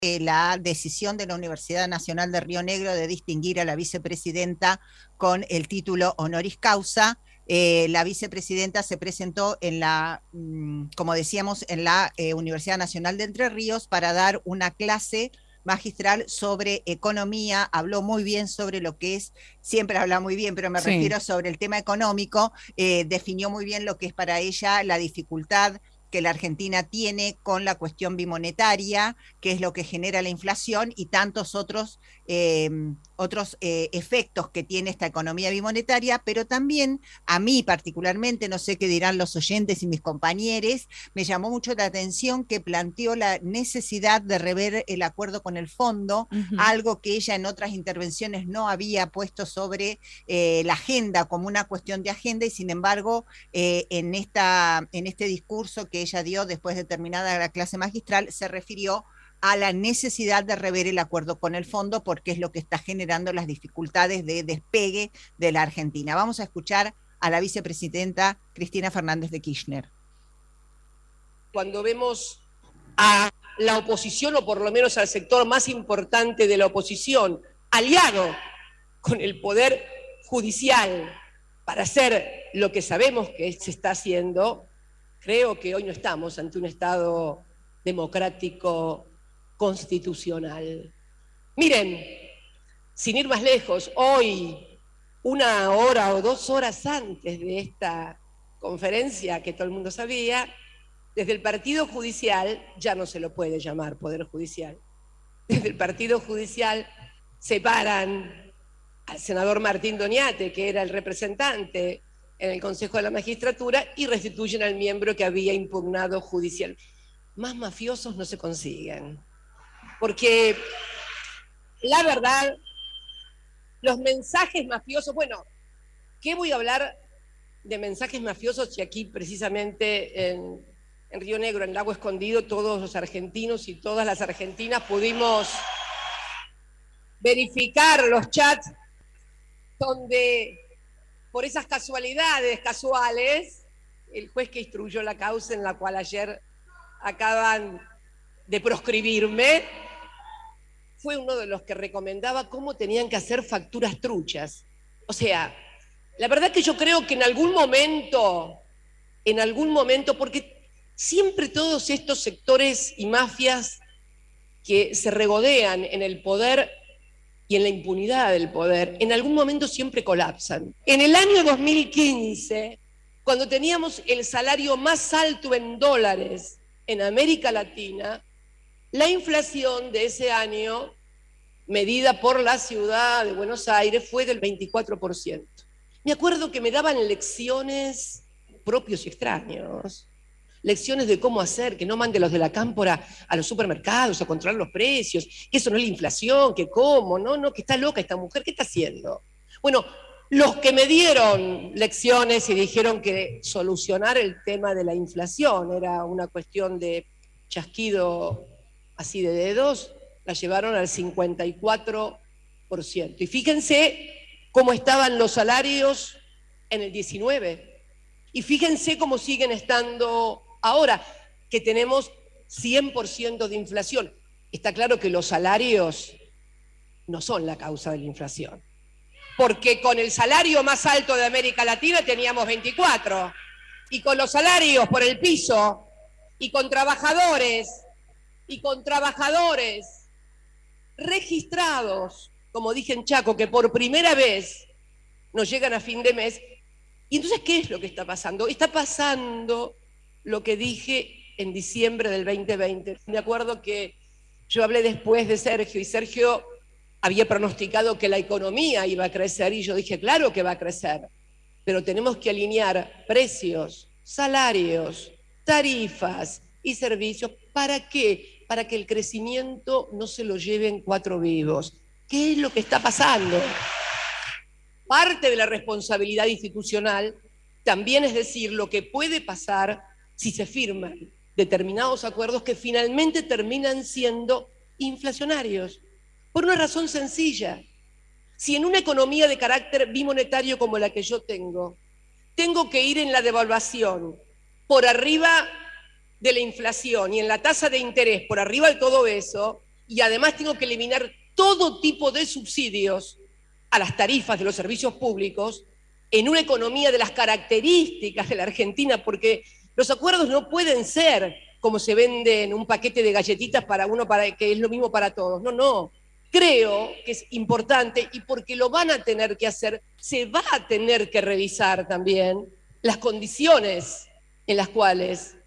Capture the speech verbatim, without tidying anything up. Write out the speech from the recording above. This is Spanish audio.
eh, la decisión de la Universidad Nacional de Río Negro de distinguir a la vicepresidenta con el título honoris causa. Eh, la vicepresidenta se presentó en la, mm, como decíamos, en la eh, Universidad Nacional de Entre Ríos para dar una clase magistral sobre economía. Habló muy bien sobre lo que es, siempre habla muy bien, pero me Sí. refiero sobre el tema económico. Eh, definió muy bien lo que es para ella la dificultad que la Argentina tiene con la cuestión bimonetaria, que es lo que genera la inflación y tantos otros, eh, otros eh, efectos que tiene esta economía bimonetaria, pero también a mí particularmente, no sé qué dirán los oyentes y mis compañeros, me llamó mucho la atención que planteó la necesidad de rever el acuerdo con el fondo, Ujú. algo que ella en otras intervenciones no había puesto sobre eh, la agenda como una cuestión de agenda, y sin embargo eh, en, esta, en este discurso que ella dio después de terminada la clase magistral se refirió a la necesidad de rever el acuerdo con el fondo porque es lo que está generando las dificultades de despegue de la Argentina. Vamos a escuchar a la vicepresidenta Cristina Fernández de Kirchner. Cuando vemos a la oposición, o por lo menos al sector más importante de la oposición, aliado con el Poder Judicial para hacer lo que sabemos que se está haciendo, creo que hoy no estamos ante un Estado democrático constitucional. Miren, sin ir más lejos, hoy, una hora o dos horas antes de esta conferencia que todo el mundo sabía, desde el Partido Judicial, ya no se lo puede llamar Poder Judicial, desde el Partido Judicial separan al senador Martín Doñate, que era el representante en el Consejo de la Magistratura, y restituyen al miembro que había impugnado judicial. Más mafiosos no se consiguen, porque la verdad, los mensajes mafiosos, bueno, ¿qué voy a hablar de mensajes mafiosos si aquí precisamente en, en Río Negro, en Lago Escondido, todos los argentinos y todas las argentinas pudimos verificar los chats donde, por esas casualidades casuales, el juez que instruyó la causa en la cual ayer acaban de proscribirme, fue uno de los que recomendaba cómo tenían que hacer facturas truchas. O sea, la verdad que yo creo que en algún momento, en algún momento, porque siempre todos estos sectores y mafias que se regodean en el poder y en la impunidad del poder, en algún momento siempre colapsan. En el año dos mil quince, cuando teníamos el salario más alto en dólares en América Latina, la inflación de ese año, medida por la ciudad de Buenos Aires, fue del veinticuatro por ciento. Me acuerdo que me daban lecciones propios y extraños, lecciones de cómo hacer, que no mande los de la cámpora a los supermercados a controlar los precios, que eso no es la inflación, que cómo, no, no, que está loca esta mujer, ¿qué está haciendo? Bueno, los que me dieron lecciones y dijeron que solucionar el tema de la inflación era una cuestión de chasquido así de dedos, la llevaron al cincuenta y cuatro por ciento. Y fíjense cómo estaban los salarios en el diecinueve. Y fíjense cómo siguen estando ahora, que tenemos cien por ciento de inflación. Está claro que los salarios no son la causa de la inflación, porque con el salario más alto de América Latina teníamos veinticuatro, y con los salarios por el piso, y con trabajadores, y con trabajadores registrados, como dije en Chaco, que por primera vez nos llegan a fin de mes. Y entonces, ¿qué es lo que está pasando? Está pasando lo que dije en diciembre del veinte veinte. Me acuerdo que yo hablé después de Sergio, y Sergio había pronosticado que la economía iba a crecer, y yo dije, claro que va a crecer, pero tenemos que alinear precios, salarios, tarifas y servicios. ¿Para qué? Para que el crecimiento no se lo lleven cuatro vivos. ¿Qué es lo que está pasando? Parte de la responsabilidad institucional también es decir lo que puede pasar si se firman determinados acuerdos que finalmente terminan siendo inflacionarios. Por una razón sencilla. Si en una economía de carácter bimonetario como la que yo tengo, tengo que ir en la devaluación por arriba de la inflación y en la tasa de interés por arriba de todo eso, y además tengo que eliminar todo tipo de subsidios a las tarifas de los servicios públicos en una economía de las características de la Argentina, porque los acuerdos no pueden ser como se vende en un paquete de galletitas para uno, para, que es lo mismo para todos. No, no. Creo que es importante, y porque lo van a tener que hacer, se va a tener que revisar también las condiciones en las cuales